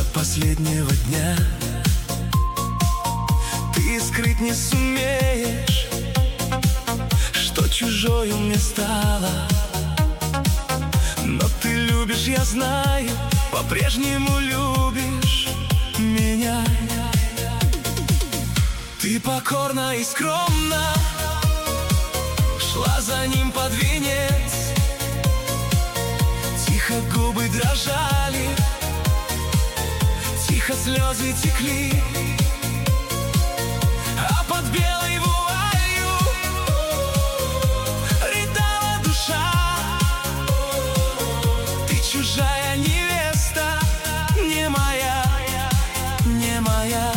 последнего дня. Ты скрыть не сумеешь, что чужою мне стало. Но ты любишь, я знаю, по-прежнему любишь меня. Ты покорна и скромна шла за ним под венец. Тихо губы дрожали, тихо слезы текли, а под белой вуалью рыдала душа. Ты чужая невеста, не моя, не моя.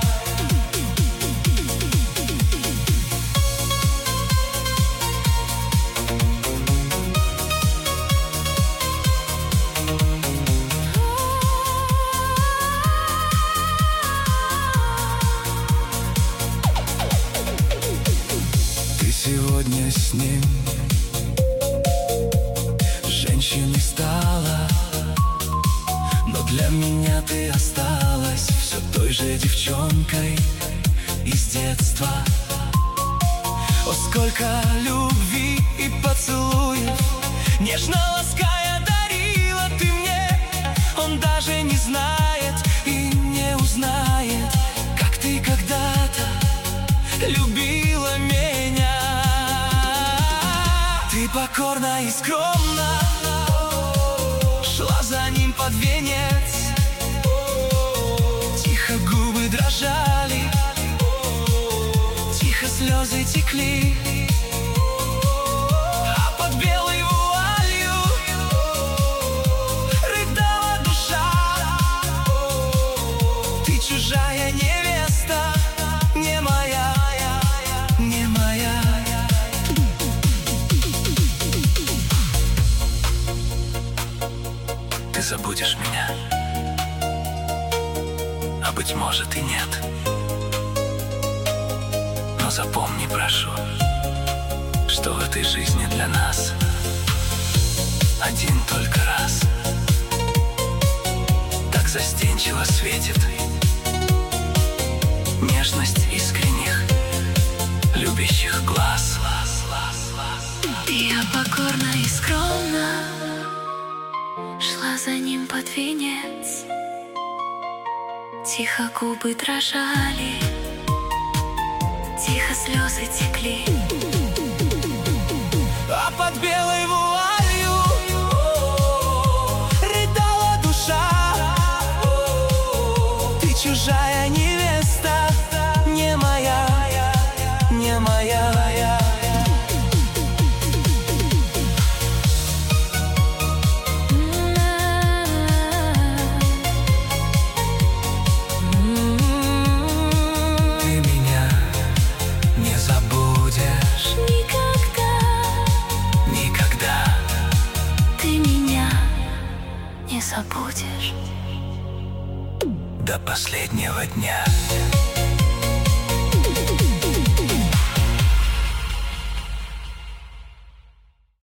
Сегодня с ним женщиной стала, но для меня ты осталась все той же девчонкой из детства. О, сколько любви и поцелуев нежно лаская дарила ты мне. Он даже не знает и не узнает, как ты когда-то любила меня. Ты покорна и скромна шла за ним под венец. Тихо губы дрожали, тихо слезы текли, а под белой вуалью рыдала душа. Ты чужая невеста, не моя, не моя. Ты забудешь меня, а быть может и нет. Но запомни, прошу, что в этой жизни для нас один только раз. Так застенчиво светит нежность искренних, любящих глаз. Я покорна и скромна шла за ним под венец. Тихо губы дрожали, тихо слезы текли, а под белой вуалью рыдала душа. Ты чужая невеста, не моя, не моя. Забудешь до последнего дня.